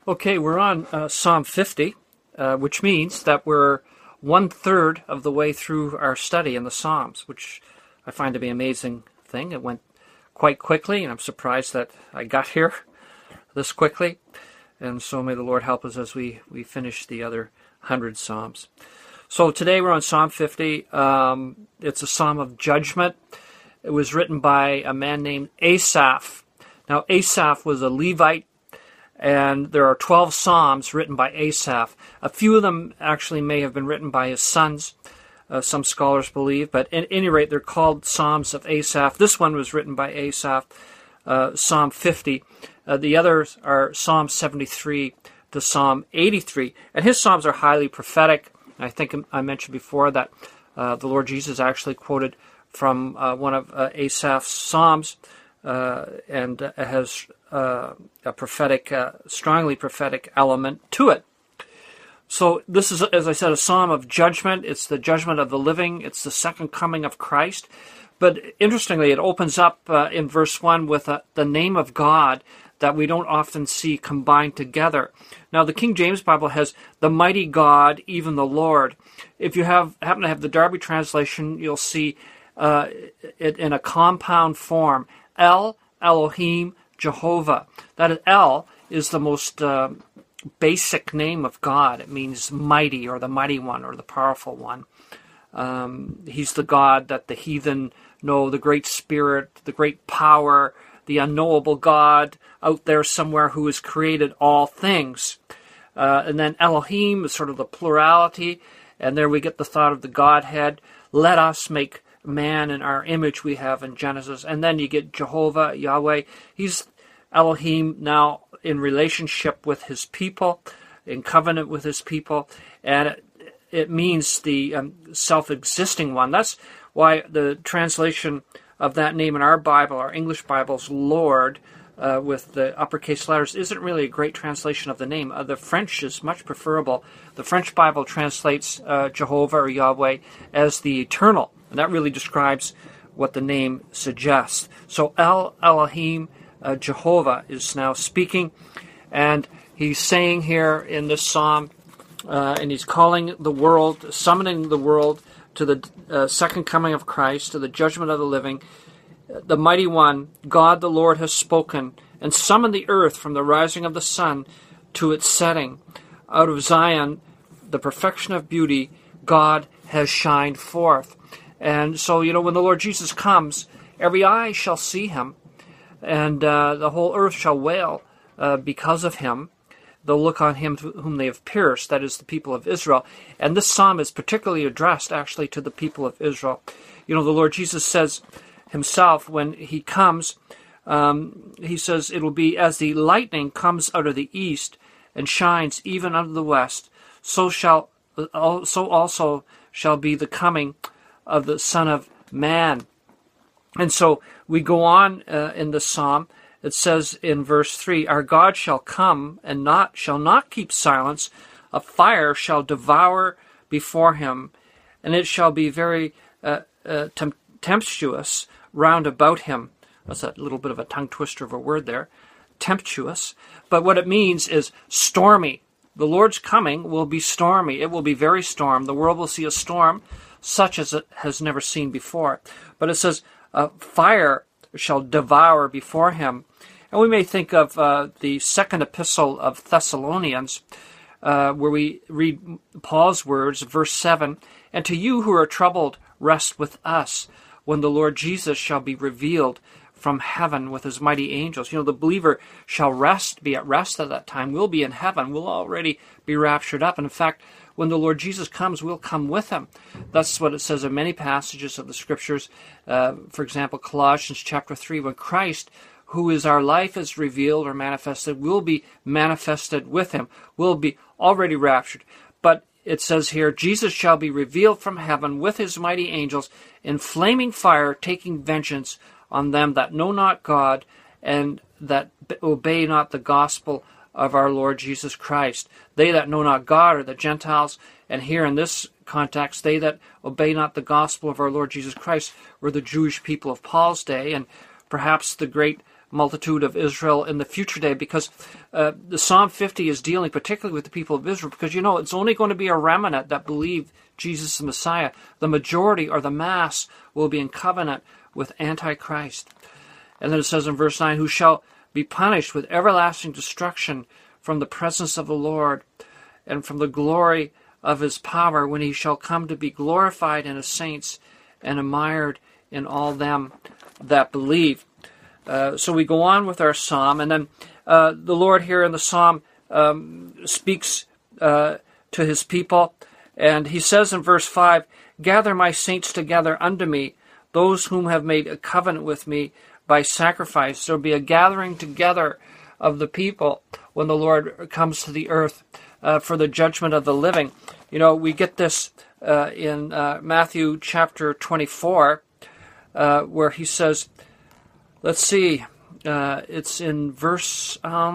Okay, we're on Psalm 50, which means that we're 1/3 of the way through our study in the Psalms, which I find to be an amazing thing. It went quite quickly, and I'm surprised that I got here this quickly. And so may the Lord help us as we finish the other 100 Psalms. So today we're on Psalm 50. It's a psalm of judgment. It was written by a man named Asaph. Now, Asaph was a Levite, and there are 12 psalms written by Asaph. A few of them actually may have been written by his sons, some scholars believe, but at any rate, they're called Psalms of Asaph. This one was written by Asaph, Psalm 50. The others are Psalm 73 to Psalm 83. And his psalms are highly prophetic. I think I mentioned before that the Lord Jesus actually quoted from one of Asaph's psalms, and it has a prophetic, strongly prophetic element to it. So this is, as I said, a psalm of judgment. It's the judgment of the living. It's the second coming of Christ. But interestingly, it opens up in verse 1 with the name of God that we don't often see combined together. Now, the King James Bible has the mighty God, even the Lord. If you happen to have the Darby translation, you'll see it in a compound form. El, Elohim, Jehovah. That is, El is the most basic name of God. It means mighty, or the mighty one, or the powerful one. He's the God that the heathen know, the great spirit, the great power, the unknowable God out there somewhere who has created all things. And then Elohim is sort of the plurality, and there we get the thought of the Godhead. Let us make man in our image, we have in Genesis. And then you get Jehovah, Yahweh. He's Elohim now in relationship with his people, in covenant with his people, and it means the self-existing one. That's why the translation of that name in our Bible, our English Bible's Lord, with the uppercase letters, isn't really a great translation of the name. The French is much preferable. The French Bible translates Jehovah or Yahweh as the eternal, and that really describes what the name suggests. So El, Elohim, Jehovah is now speaking, and he's saying here in this psalm, and he's calling the world, summoning the world to the second coming of Christ, to the judgment of the living. The mighty one, God the Lord, has spoken and summoned the earth from the rising of the sun to its setting. Out of Zion, the perfection of beauty, God has shined forth. And so, when the Lord Jesus comes, every eye shall see him, and the whole earth shall wail because of him. They'll look on him whom they have pierced, that is, the people of Israel. And this psalm is particularly addressed, actually, to the people of Israel. The Lord Jesus says himself, when he comes, he says, it will be as the lightning comes out of the east and shines even out of the west, so also shall be the coming of the Son of Man. And so we go on in the psalm. It says in verse 3, our God shall come and shall not keep silence. A fire shall devour before him, and it shall be very tempestuous round about him. That's a little bit of a tongue twister of a word there. Tempestuous. But what it means is stormy. The Lord's coming will be stormy. It will be very storm. The world will see a storm such as it has never seen before. But it says, fire shall devour before him. And we may think of the second epistle of Thessalonians, where we read Paul's words, verse 7, and to you who are troubled, rest with us, when the Lord Jesus shall be revealed from heaven with his mighty angels. The believer shall be at rest at that time. We'll be in heaven. We'll already be raptured up. And in fact, when the Lord Jesus comes, we'll come with him. That's what it says in many passages of the Scriptures. For example, Colossians chapter 3, when Christ, who is our life, is revealed or manifested, will be manifested with him. We'll be already raptured. But it says here, Jesus shall be revealed from heaven with his mighty angels in flaming fire, taking vengeance on them that know not God and that obey not the gospel of our Lord Jesus Christ. They that know not God are the Gentiles, and here in this context, they that obey not the gospel of our Lord Jesus Christ were the Jewish people of Paul's day, and perhaps the great multitude of Israel in the future day, because the Psalm 50 is dealing particularly with the people of Israel, because it's only going to be a remnant that believe Jesus the Messiah. The majority, or the mass, will be in covenant with Antichrist. And then it says in verse 9, who shall be punished with everlasting destruction from the presence of the Lord and from the glory of his power, when he shall come to be glorified in his saints and admired in all them that believe. So we go on with our psalm, and then the Lord here in the psalm speaks to his people, and he says in verse 5, gather my saints together unto me, those whom have made a covenant with me by sacrifice. There will be a gathering together of the people when the Lord comes to the earth for the judgment of the living. We get this in Matthew chapter 24, where he says, let's see, it's in verse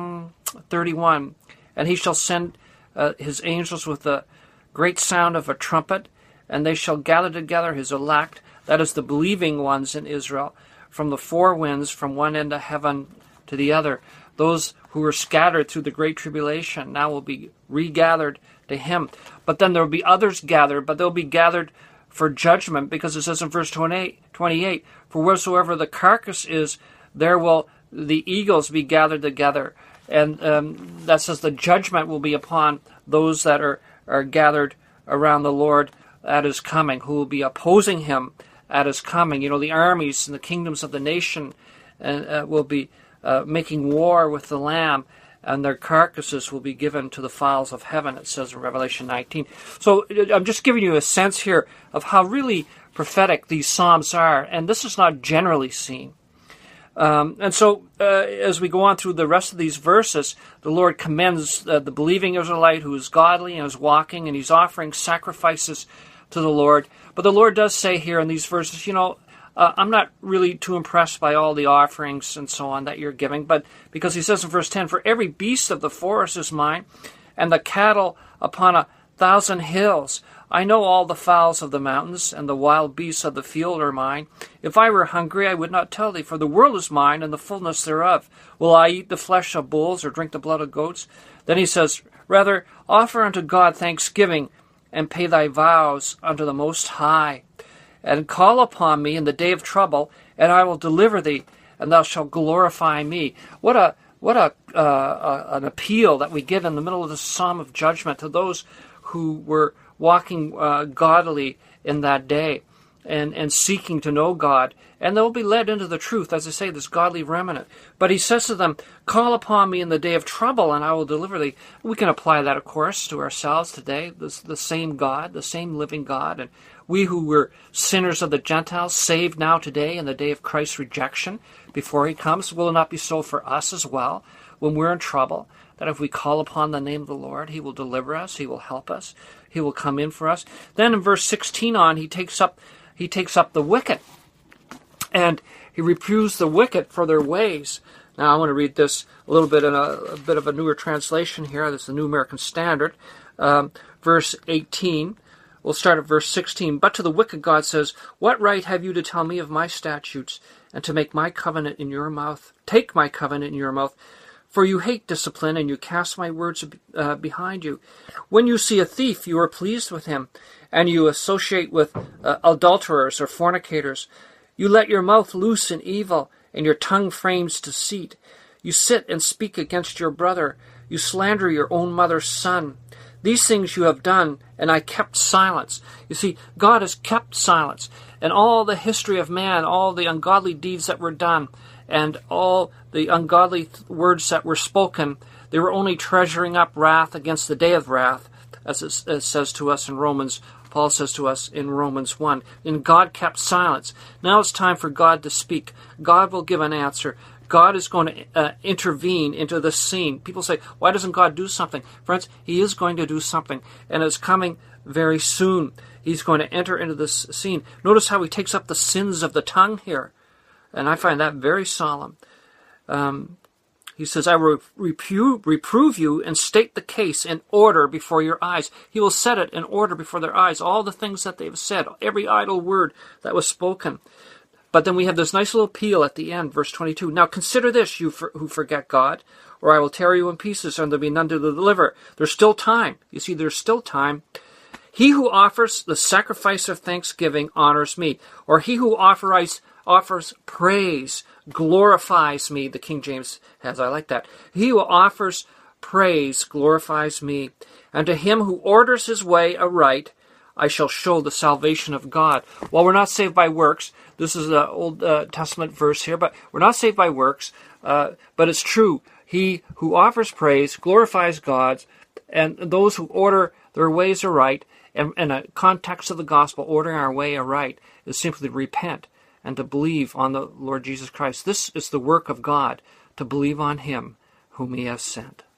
31, and he shall send his angels with the great sound of a trumpet, and they shall gather together his elect, that is the believing ones in Israel, from the four winds, from one end of heaven to the other. Those who were scattered through the great tribulation now will be regathered to him. But then there will be others gathered, but they'll be gathered for judgment, because it says in verse 28, for wheresoever the carcass is, there will the eagles be gathered together. And that says the judgment will be upon those that are gathered around the Lord at his coming, who will be opposing him at his coming. The armies and the kingdoms of the nation will be making war with the Lamb, and their carcasses will be given to the fowls of heaven, it says in Revelation 19. So I'm just giving you a sense here of how really prophetic these Psalms are, and this is not generally seen. And so as we go on through the rest of these verses, the Lord commends the believing Israelite who is godly and is walking, and he's offering sacrifices to the Lord. But the Lord does say here in these verses, I'm not really too impressed by all the offerings and so on that you're giving, but because he says in verse 10, for every beast of the forest is mine, and the cattle upon 1,000 hills. I know all the fowls of the mountains, and the wild beasts of the field are mine. If I were hungry, I would not tell thee, for the world is mine, and the fullness thereof. Will I eat the flesh of bulls, or drink the blood of goats? Then he says, rather, offer unto God thanksgiving, and pay thy vows unto the Most High. And call upon me in the day of trouble, and I will deliver thee, and thou shalt glorify me. What an appeal that we get in the middle of the Psalm of Judgment to those who were walking godly in that day and seeking to know God. And they'll be led into the truth, as I say, this godly remnant. But he says to them, call upon me in the day of trouble, and I will deliver thee. We can apply that, of course, to ourselves today. The same God, the same living God. And we who were sinners of the Gentiles, saved now today in the day of Christ's rejection before he comes, will it not be so for us as well when we're in trouble? That if we call upon the name of the Lord, he will deliver us, he will help us, he will come in for us. Then in verse 16 on, he takes up the wicked, and he reproves the wicked for their ways. Now I want to read this a little bit in a bit of a newer translation here. This is the New American Standard. Verse 18. We'll start at verse 16. But to the wicked God says, what right have you to tell me of my statutes, and to make my covenant in your mouth? Take my covenant in your mouth. For you hate discipline, and you cast my words behind you. When you see a thief, you are pleased with him, and you associate with adulterers or fornicators. You let your mouth loose in evil, and your tongue frames deceit. You sit and speak against your brother. You slander your own mother's son. These things you have done, and I kept silence. You see, God has kept silence. And all the history of man, all the ungodly deeds that were done, and all the ungodly words that were spoken, they were only treasuring up wrath against the day of wrath, as it says to us in Romans. Paul says to us in Romans 1. And God kept silence. Now it's time for God to speak. God will give an answer. God is going to intervene into the scene. People say, why doesn't God do something? Friends, he is going to do something, and it's coming very soon. He's going to enter into this scene. Notice how he takes up the sins of the tongue here, and I find that very solemn. He says, I will reprove you and state the case in order before your eyes. He will set it in order before their eyes, all the things that they've said, every idle word that was spoken. But then we have this nice little appeal at the end, verse 22. Now consider this, you who forget God, or I will tear you in pieces, and there'll be none to deliver. There's still time. You see, there's still time. He who offers the sacrifice of thanksgiving honors me, or he who offers praise glorifies me. The King James has, I like that. He who offers praise glorifies me. And to him who orders his way aright, I shall show the salvation of God. While we're not saved by works, this is an Old Testament verse here, but we're not saved by works, but it's true. He who offers praise glorifies God, and those who order their ways aright, and in a context of the gospel, ordering our way aright is simply to repent and to believe on the Lord Jesus Christ. This is the work of God, to believe on him whom he has sent.